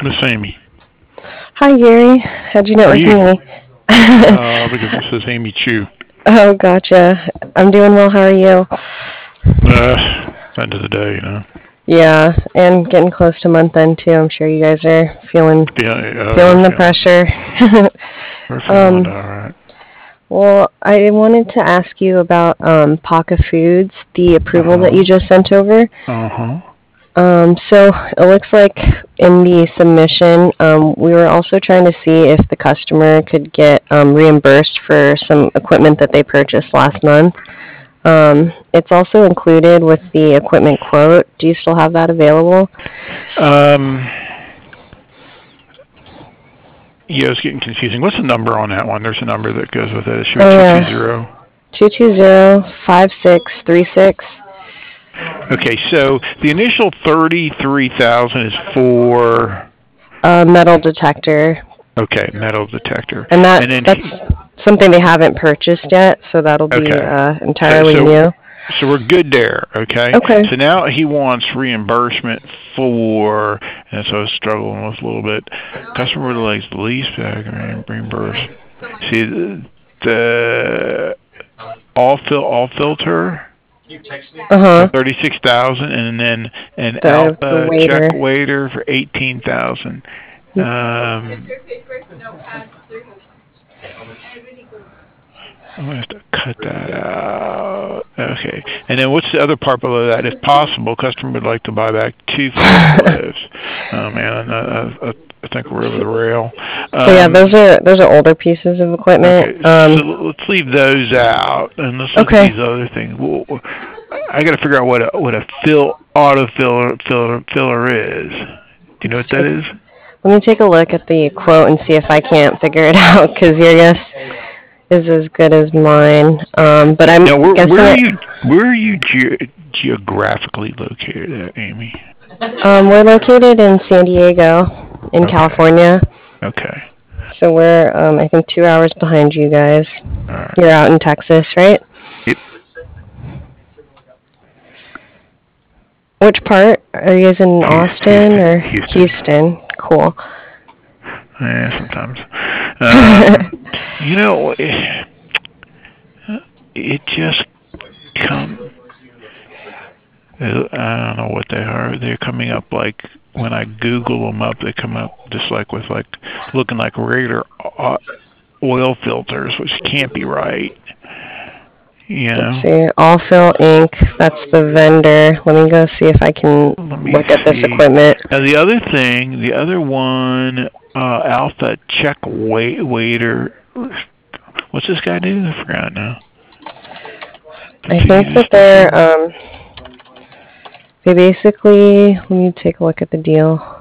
Miss Amy? Hi, Gary. How'd you know How are it was you? me? Because it says Amy Chu. Oh, gotcha. I'm doing well. How are you? End of the day, you know. Yeah, and getting close to month end too. I'm sure you guys are feeling We're feeling the feeling pressure. we're feeling um, all right. well, I wanted to ask you about Paka Foods, the Uh approval that you huh. just sent over. Uh huh. So it looks like in the submission, we were also trying to see if the customer could get reimbursed for some equipment that they purchased last month. It's also included with the equipment quote. Do you still have that available? Um. Yeah, it's getting confusing. What's the number on that one? There's a number that goes with it. It should be Oh two two yeah, zero. 220-5636. Okay, so the initial 33,000 is for Metal detector, okay metal detector, and and then that's something they haven't purchased yet, so that'll be okay, so entirely so new. so we're good there. Okay, Okay. so now he wants reimbursement for, and so I was struggling with a little bit. Customer likes the lease back and reimburse. See the all filter Uh for huh. 36,000, and then an The alpha check waiter. waiter for 18,000. Um, I'm gonna have to cut that out. Okay. And then what's the other part below that? If possible, customer would like to buy back two forklifts. Oh man, I think we're over the rail. So yeah, Um, those are older pieces of equipment. okay, so let's leave those out and let's look at Okay. these other things. Well, I got to figure out what a filler is. Do you know what that is? Let me take a look at the quote and see if I can't figure it out because your guess is as good as mine. But I'm Now, guessing it. where are you geographically located at, Amy? We're located in San Diego, in Okay. California. Okay. So we're I think 2 hours behind you guys. All right. You're out in Texas, right? It, Which part? Are you guys in Austin or Houston. Houston? Cool. Yeah, sometimes. Um, you know, it just come. I don't know what they are. They're coming up like when I Google them up, they come up just like with like looking like regular oil filters, which can't be right. You Let's know. see. Allfill Inc. That's the vendor. Let me go see if I can Let me look at this see. equipment. Now the other one, Alpha Check Waiter. What's this guy do? I forgot now. I What's he think that used to do? they basically, let me take a look at the deal.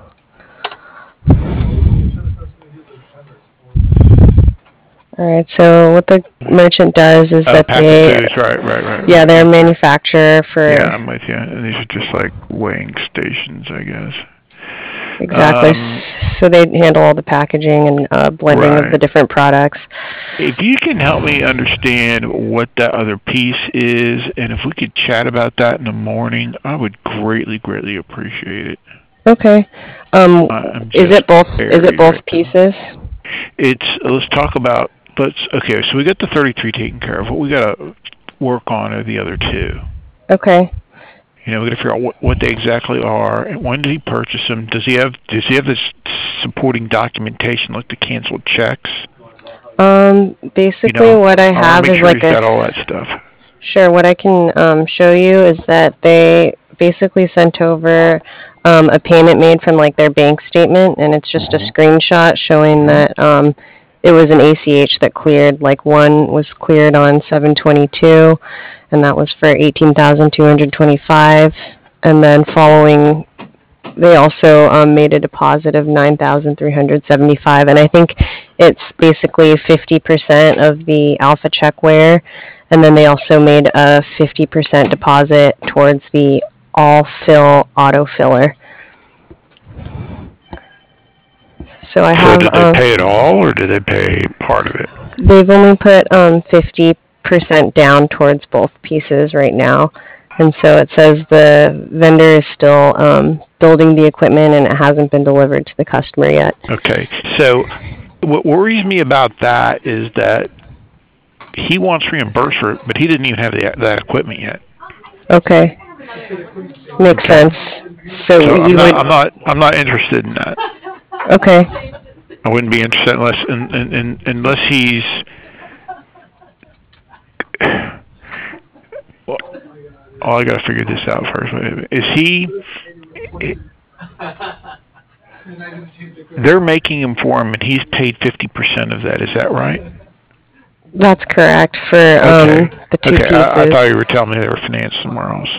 All right, so what the merchant does is Oh, that packet foods. yeah, Right. they're a Okay. manufacturer Yeah, for I'm with you. And these are just like weighing stations, I guess. exactly. Um, So they handle all the packaging and blending of the right. different products. If you can help me understand what that other piece is, and if we could chat about that in the morning, I would greatly, greatly appreciate it. Okay. I'm Is just it both? Is it buried right both now. pieces? Let's talk about okay. So we got the 33 taken care of. What we got to work on are the other two. Okay. We got to figure out what they exactly are and when did he purchase them. Does he have this supporting documentation like the canceled checks? Basically, what I I want to have make is sure like he's got all that stuff. sure. What I can show you is that they basically sent over a payment made from like their bank statement, and it's just a Uh-huh. screenshot showing Uh-huh. that it was an ACH that cleared. Like one was cleared on 7/22, and that was for 18,225, and then following they also made a deposit of 9,375, and I think it's basically 50% of the Alpha Checkware, and then they also made a 50% deposit towards the All Fill auto filler. So I So have did they pay it all or did they pay part of it? they've only put 50% down towards both pieces right now, and so it says the vendor is still building the equipment and it hasn't been delivered to the customer yet. Okay. So what worries me about that is that he wants reimbursed for it, but he didn't even have that equipment yet. Okay. Makes sense. So I'm you would. I'm not interested in that. Okay. I wouldn't be interested unless he's. Well, I got to figure this out first. Is he? They're making him for him, and he's paid 50% of that. Is that right? That's correct for the two pieces. I thought you were telling me they were financed somewhere else.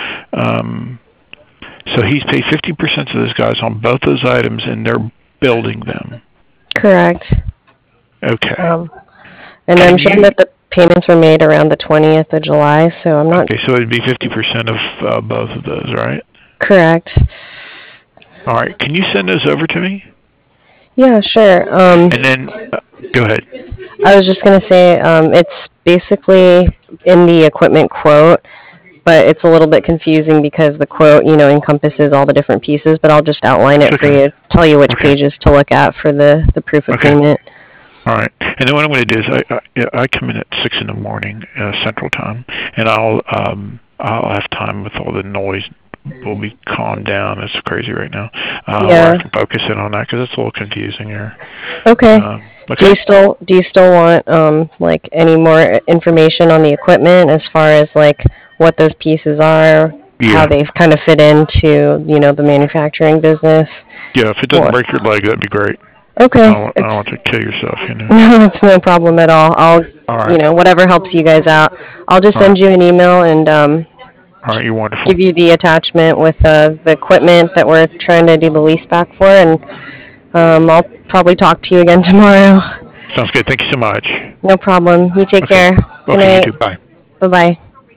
So he's paid 50% to those guys on both those items, and they're building them. Correct. Okay. And I'm sure that the payments were made around the 20th of July, so I'm not. Okay, so it'd be 50% of both of those, right? Correct. All right. Can you send those over to me? Yeah, sure. And then, go ahead. I was just going to say, it's basically in the equipment quote, but it's a little bit confusing because the quote, encompasses all the different pieces, but I'll just outline it for you, tell you which pages to look at for the proof of payment. All right. And then what I'm going to do is I come in at 6 in the morning, Central Time, and I'll have time with all the noise. We'll be calmed down. It's crazy right now. Where I can focus in on that because it's a little confusing here. Okay. Do you still want like any more information on the equipment as far as like what those pieces are, how they kind of fit into the manufacturing business? Yeah, if it doesn't break your leg, that'd be great. Okay. I don't want to kill yourself, No, it's no problem at all. I'll whatever helps you guys out. I'll just send you an email and all right, you're wonderful. Give you the attachment with the equipment that we're trying to do the lease back for, and I'll probably talk to you again tomorrow. Sounds good. Thank you so much. No problem. You take care. Good night. You too. Bye. Bye-bye.